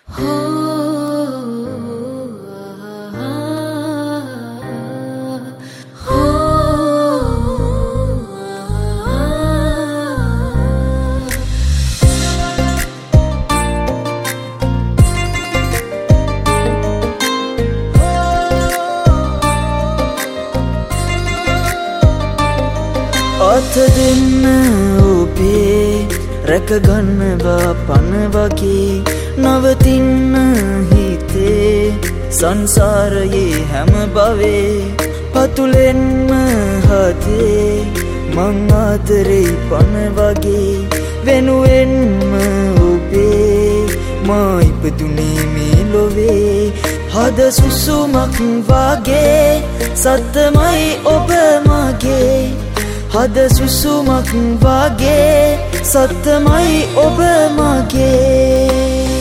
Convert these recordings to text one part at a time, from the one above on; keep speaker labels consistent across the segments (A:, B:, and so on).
A: අත දෙන්න ඔබේ රැකගන්නවා පන වගේ නවතින්න හිතේ සංසාරයේ හැම භවේ පතුලෙන්ම හදේ මං ආදරේ පන වගේ වෙනුවෙන්ම ඔබේ මා ඉපදුනේ මේ ලොවේ හද සුසුමක් වගේ සත්තමයි ඔබ මගේ හද සුසුමක් වගේ සත්තමයි ඔබ මගේ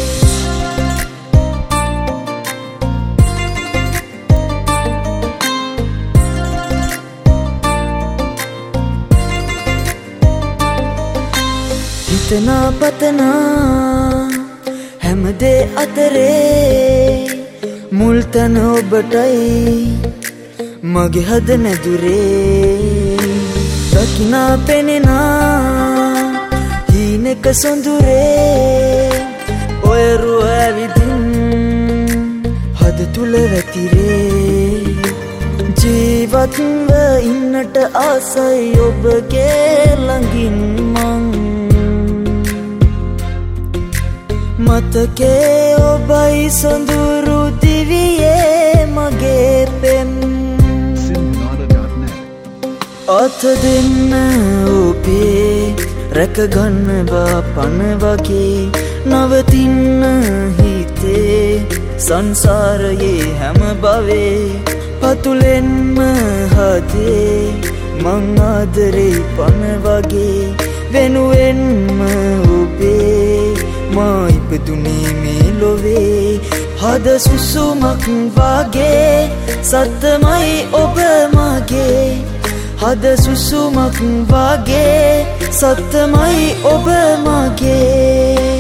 A: හිතනා පතනා හැමදේ අතරේ මුල් තැන ඔබටයි මගේ හද නැදුරේ දකිනා පෙනෙනා හීනෙක සොඳුරේ ඔයරුව ඇවිදින් හද තුල වැතිරේ ජීවත්ව ඉන්නට ආසයි ඔබගේ ළඟින් මං මතකේ ඔබයි සොඳුරු දිවියේ මගේ පෙම් අත දෙන්න ඔබේ රැකගන්නවා පන වගේ නවතින්න හිතේ සංසාරයේ හැම භවේ පතුලෙන්ම හදේ මං ආදරේ පන වගේ වෙනුවෙන්ම ඔබේ මා ඉපදුනේ මේ ලොවේ හද සුසුමක් වගේ සත්තමයි ඔබ මගේ හද සුසුමක් වගේ සත්තමයි ඔබ මගේ